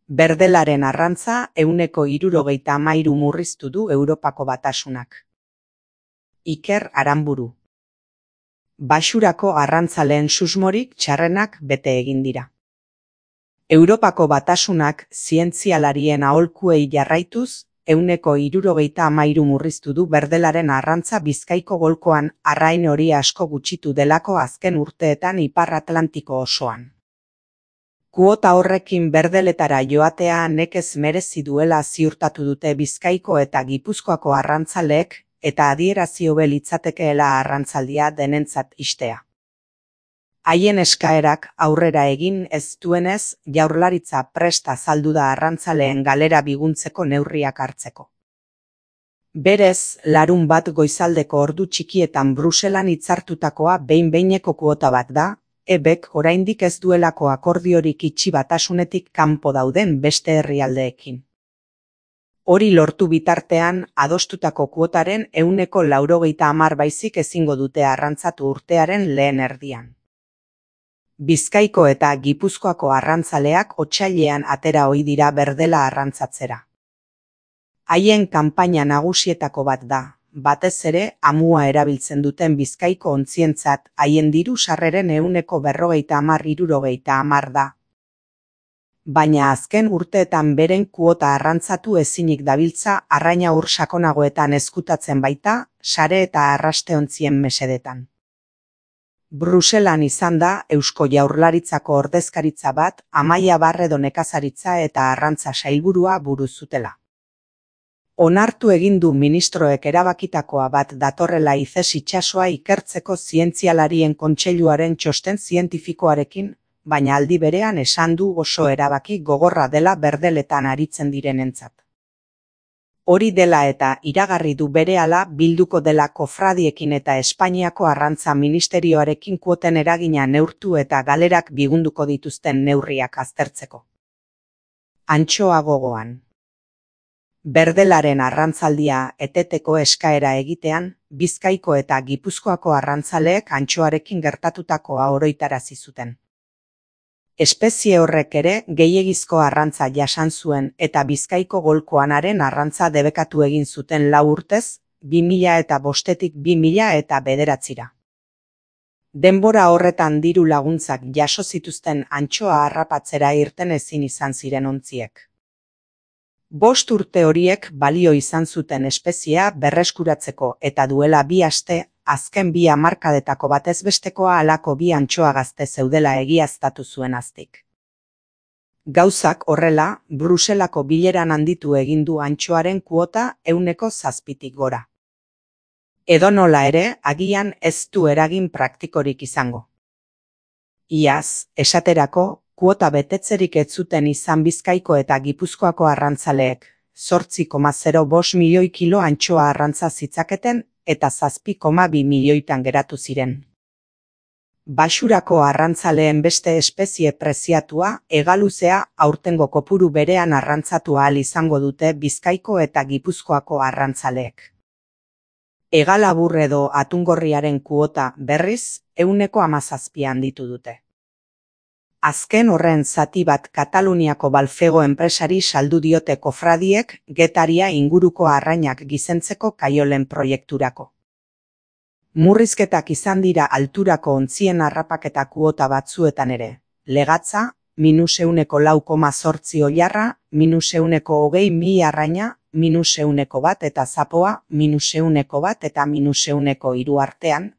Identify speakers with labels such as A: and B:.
A: Berdelaren arrantza 173 murriztu du Europako Batasunak. Iker Aranburu. Baxurako arrantzaleen susmorik txarrenak bete egin dira. Europako Batasunak zientzialarien aholkuei jarraituz, 173 murriztu du berdelaren arrantza Bizkaiko golkoan arrain hori asko gutxitu delako azken urteetan Ipar Atlantiko osoan. Kuota horrekin berdeletara joatea nekez merezi duela ziurtatu dute Bizkaiko eta Gipuzkoako arrantzaleek eta adierazi hobe litzatekeela arrantzaldia denentzat ixtea. Haien eskaerak aurrera egin ez duenez, Jaurlaritza prest azaldu da arrantzaleen galera biguntzeko neurriak hartzeko. Berez, larunbat goizaldeko ordu txikietan Bruselan hitzartutakoa behin-behineko kuota bat da, ebek oraindik ez duelako akordiorik itxi Batasunetik kanpo dauden beste herrialdeekin. Hori lortu bitartean, adostutako kuotaren 90% baizik ezingo dute arrantzatu urtearen lehen erdian. Bizkaiko eta Gipuzkoako arrantzaleak otsailean atera ohi dira berdela arrantzatzera. Haien kanpaina nagusietako bat da, batez ere amua erabiltzen duten Bizkaiko ontzientzat haien diru sarreren 50-60 da. Baina azken urteetan beren kuota arrantzatu ezinik dabiltza arraina ur sakonagoetan ezkutatzen baita, sare eta arrasteontzien mesedetan. Bruselan izan da Eusko Jaurlaritzako ordezkaritza bat Amaia Barredo nekazaritza eta arrantza sailburua buru zutela. Onartu egin du ministroek erabakitakoa bat datorrela Izes itsasoa ikertzeko zientzialarien kontseiluaren txosten zientifikoarekin, baina aldi berean esan du oso erabaki gogorra dela berdeletan aritzen direnentzat. Hori dela eta iragarri du berehala bilduko dela kofradiekin eta Espainiako arrantza ministerioarekin kuoten eragina neurtu eta galerak bigunduko dituzten neurriak aztertzeko. Antxoa gogoan. Berdelaren arrantzaldia eteteko eskaera egitean, Bizkaiko eta Gipuzkoako arrantzaleek antxoarekin gertatutakoa oroitarazi zuten. Espezie horrek ere gehiegizko arrantza jasan zuen eta Bizkaiko golkoanaren arrantza debekatu egin zuten 4 urtez, 2005-tik 2009. Denbora horretan diru laguntzak jaso zituzten antxoa harrapatzera irten ezin izan ziren ontziek. 5 urte horiek balio izan zuten espeziea berreskuratzeko eta duela 2 aste, azken 2 hamarkadetako batezbestekoa halako 2 antxoa gazte zeudela egiaztatu zuen aztik. Gauzak horrela, Bruselako bileran handitu egin du antxoaren kuota 7%tik gora. Edonola ere, agian ez du eragin praktikorik izango. Iaz, esaterako, kuota betetzerik ez zuten izan Bizkaiko eta Gipuzkoako arrantzaleek, 8,05 milioi kilo antxoa arrantza zitzaketen eta 7,2 milioitan geratu ziren. Baxurako arrantzaleen beste espezie preziatua, hegaluzea aurtengo kopuru berean arrantzatu ahal izango dute Bizkaiko eta Gipuzkoako arrantzaleek. Hegalabur edo atungorriaren kuota berriz 17% handitu dute. Azken horren zati bat Kataluniako Balfego enpresari saldu diote kofradiek Getaria inguruko arrainak gizentzeko kaiolen proiekturako. Murrizketak izan dira alturako ontzien harrapaketa kuota batzuetan ere. Legatza, -1,4 oilarra, -120 mi arraina, -1 bat eta zapoa, -1 bat eta -1 artean,